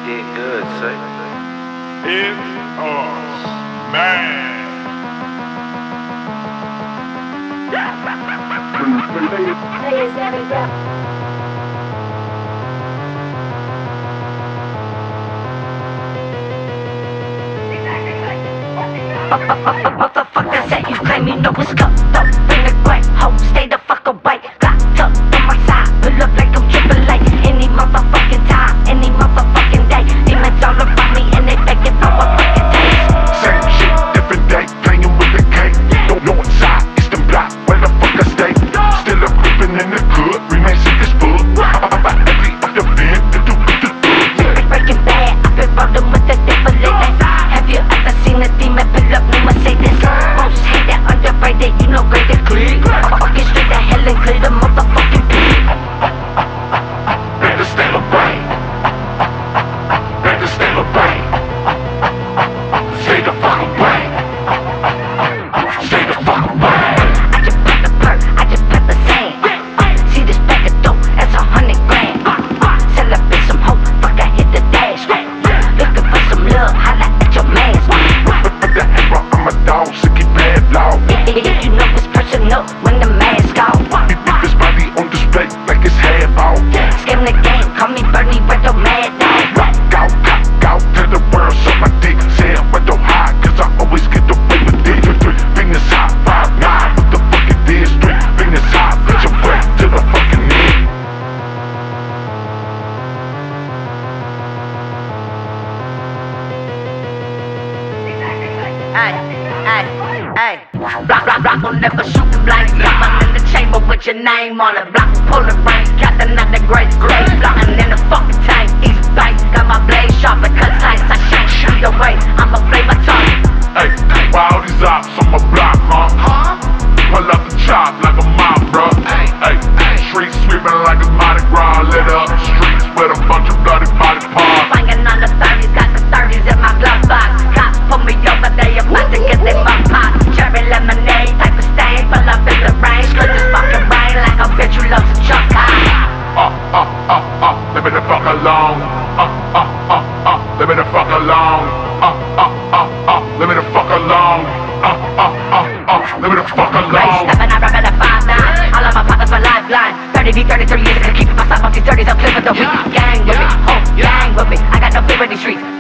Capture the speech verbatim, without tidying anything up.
did good, say. It's us, man. Players never go. Motherfuckers that you claim you know what's up, up in the great home, stay the fuck away. Locked up on my side, pull up like I'm triple A. Any motherfucking time, any motherfucking day. Demons all around me and they begging for a fucking taste. Same shit, different day, playing with the cake. Don't know inside, it's the block, where the fuck I stay. Still a creeping in the good, remain sick as fuck. Every up the bed, the do the do. Breaking bad, I've been rolling with the devil lately. Have you ever seen a demon pull up new Mercedes? Most hated, underrated, you know greater click. Fucking straight to hell and clear the motherfucking pit. Better celebrate. Better celebrate. Say the fuck away. Say the fuck away. I just put the perk, I just put the sand. See this bag of dope, that's a hundred grand. Celebrate some hope, fuck I hit the dash. Looking for some love, holla at your man. With the hammer, I'm a dog, sicky bad law. If you know it's personal, when the mask off. Beat this body on display like it's half off. Scam the game, call me Bernie Redo Mad Dog. Rock out, cock out to the world, so my dick. Say it with no high, cause I always get away with it. Fingers hot, five nine, what the fuck it is? Three fingers hot, put your way to the fucking end. Hey, hey, hey. Block, block, block, will never shoot the blank. Got one in the chamber with your name on it. Block, pull the rank. Got another great grade. Blocking in the fucking tank. East bank. Got my blade sharp and cut tight. I shank shoot away. I'ma play my tongue. Hey, why all these ops on my block, huh? Pull out the chop like a mob, bruh. Hey, hey, streets sweeping like it's Mardi Gras. Lit up streets with a bunch of bloody body parts. Banging on the thirties. Got the thirties in my glove box. Cops pull me over. They about to get their mug pop. Cherry lemonade type of stain. Pull up in the rain. Split this fucking rain like a bitch who loves to chuck high. Uh, uh, uh, uh, leave me the fuck alone. Uh, uh, uh, uh, leave me the fuck alone. Uh, uh, uh, uh, leave me the fuck alone. Uh, uh, uh, uh, leave me the fuck alone. Stepping up, rapping a five nine. All of my partners for lifeline. thirty V, thirty-three years, I can keep myself off these thirties. I'm clear with the weak gang with me. Whole gang with me. I got no fear in these streets.